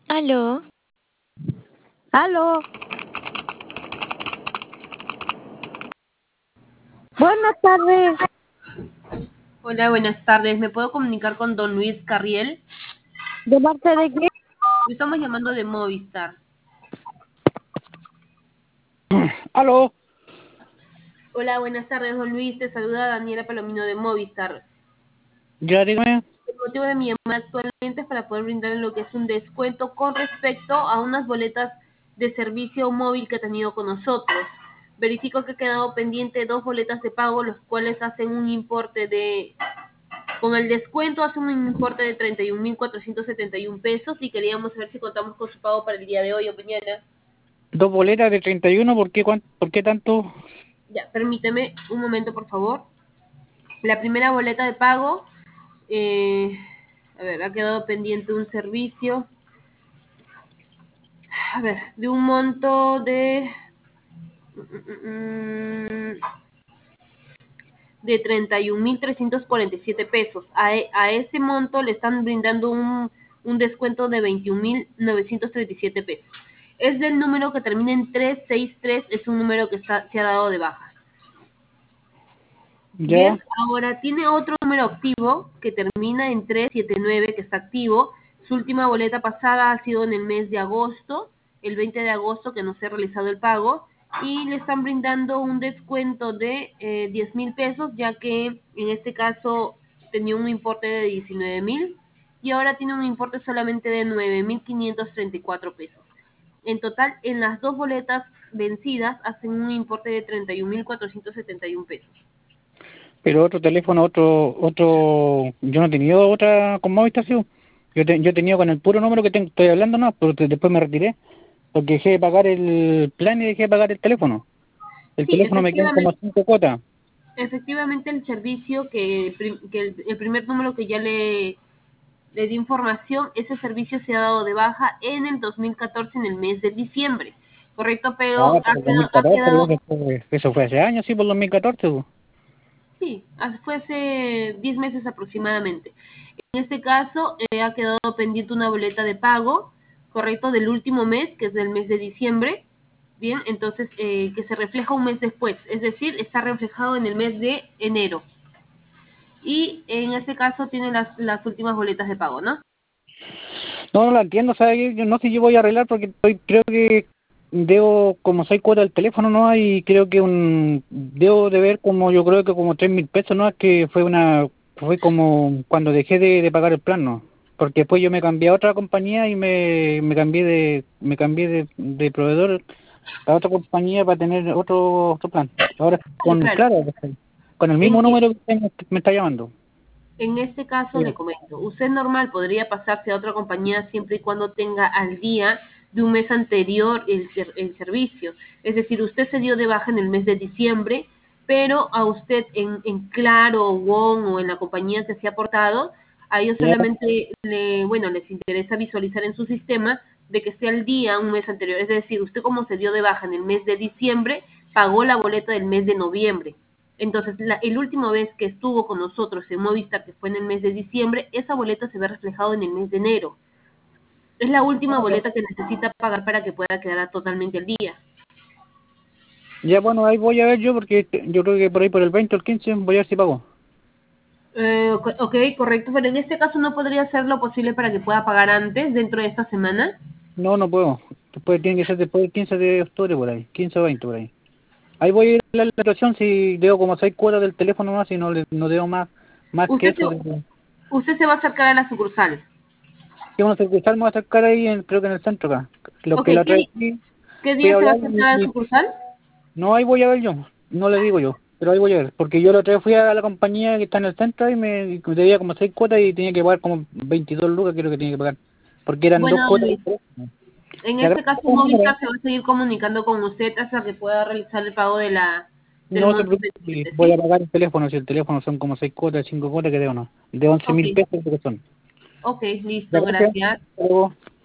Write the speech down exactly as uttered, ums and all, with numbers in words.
Aló. Aló. Buenas tardes. Hola, buenas tardes. ¿Me puedo comunicar con don Luis Carriel? ¿De parte de qué? Lo estamos llamando de Movistar. Aló. Hola, buenas tardes, don Luis. Te saluda Daniela Palomino de Movistar. Ya dígame. El motivo de mi llamada actualmente es para poder brindarle lo que es un descuento con respecto a unas boletas de servicio móvil que ha tenido con nosotros. Verifico que ha quedado pendiente dos boletas de pago, los cuales hacen un importe de... Con el descuento hace un importe de treinta y un mil cuatrocientos setenta y un pesos y queríamos saber si contamos con su pago para el día de hoy o mañana. Dos boletas de treinta y uno. ¿Por qué, cuán- ¿Por qué tanto? Ya, permíteme un momento, por favor. La primera boleta de pago, eh, a ver, ha quedado pendiente un servicio, a ver, de un monto de, mm, mm, de treinta y un mil trescientos cuarenta y siete pesos. A, e- a ese monto le están brindando un, un descuento de veintiún mil novecientos treinta y siete pesos. Es del número que termina en trescientos sesenta y tres, es un número que está, se ha dado de baja. Bien, Ya. ahora tiene otro número activo que termina en trescientos setenta y nueve, que está activo. Su última boleta pasada ha sido en el mes de agosto, el veinte de agosto, que no se ha realizado el pago, y le están brindando un descuento de eh, diez mil pesos, ya que en este caso tenía un importe de diecinueve mil y ahora tiene un importe solamente de nueve mil quinientos treinta y cuatro pesos. En total, en las dos boletas vencidas hacen un importe de treinta y un mil cuatrocientos setenta y un pesos. Pero otro teléfono, otro, otro... Yo no he tenido otra con Movistar, sí. Yo, te- yo he tenido con el puro número que tengo, estoy hablando, no, pero te- después me retiré. Porque dejé de pagar el plan y dejé de pagar el teléfono. El Sí, teléfono me quedan como efectivamente. cinco cuotas. Efectivamente, el servicio que, prim- que el, el primer número que ya le, le di información, ese servicio se ha dado de baja en el dos mil catorce, en el mes de diciembre, ¿correcto? Ah, Pero ha por el quedado, ha dos mil catorce, pero quedado eso fue, eso fue hace años, sí, por el dos mil catorce. Pues. sí, hace- fue hace diez meses aproximadamente. En este caso, eh, ha quedado pendiente una boleta de pago, ¿correcto? Del último mes, que es del mes de diciembre, bien, entonces, eh, que se refleja un mes después, es decir, está reflejado en el mes de enero. Y en este caso tiene las, las últimas boletas de pago, ¿no? No, no la entiendo, ¿sabes? Yo no sé si yo voy a arreglar porque estoy, creo que debo como seis cuotas del teléfono, ¿no? Y creo que un debo de ver como, yo creo que como tres mil pesos, ¿no? Es que fue una, fue como cuando dejé de, de pagar el plan, ¿no? Porque después yo me cambié a otra compañía y me, me cambié de, me cambié de, de proveedor a otra compañía para tener otro, otro plan. Ahora Claro, con, claro. claro, con el mismo En, número que usted me, me está llamando. en este caso Sí. le comento, usted normal podría pasarse a otra compañía siempre y cuando tenga al día de un mes anterior el, ser- el servicio. Es decir, usted se dio de baja en el mes de diciembre, pero a usted en, en Claro, WOM o en la compañía que se ha aportado, a ellos Ya, solamente le, bueno, les interesa visualizar en su sistema de que esté al día un mes anterior. Es decir, usted como se dio de baja en el mes de diciembre, pagó la boleta del mes de noviembre. Entonces, la, el última vez que estuvo con nosotros en Movistar, que fue en el mes de diciembre, esa boleta se ve reflejado en el mes de enero. Es la última boleta que necesita pagar para que pueda quedar totalmente al día. ya, bueno, ahí voy a ver yo porque este- yo creo que por ahí por el veinte o el quince voy a ver si pago. Eh, ok, ok, correcto, pero en este caso no podría ser lo posible para que pueda pagar antes, dentro de esta semana. No, no puedo. Después tiene que ser después del quince de octubre por ahí, quince o veinte por ahí. Ahí voy a ir a la situación si debo como seis cuotas del teléfono más y no le, no debo más más que Usted se, eso. De, usted se va a acercar a la sucursal. que vamos a cruzar, me voy a acercar ahí, en, creo que en el centro acá. Lo Ok, que la otra vez ¿qué, sí qué fui a día se va a hablar acercar y, a la y sucursal? no, ahí voy a ver yo, no le digo yo, pero ahí voy a ver. Porque yo la otra vez fui a la compañía que está en el centro y me y debía como seis cuotas y tenía que pagar como veintidós lucas, creo que tenía que pagar. Porque eran dos Bueno, cuotas Luis, del teléfono. en Le este agradezco caso el número. Movistar se va a seguir comunicando con usted hasta que pueda realizar el pago de la del No se monto preocupe, pendiente, voy a ¿sí? pagar el teléfono, si el teléfono son como seis cuotas, cinco cuotas que debo, no. De once Ok, mil pesos creo que son. ok, Ya, listo, gracias. gracias. Hasta luego.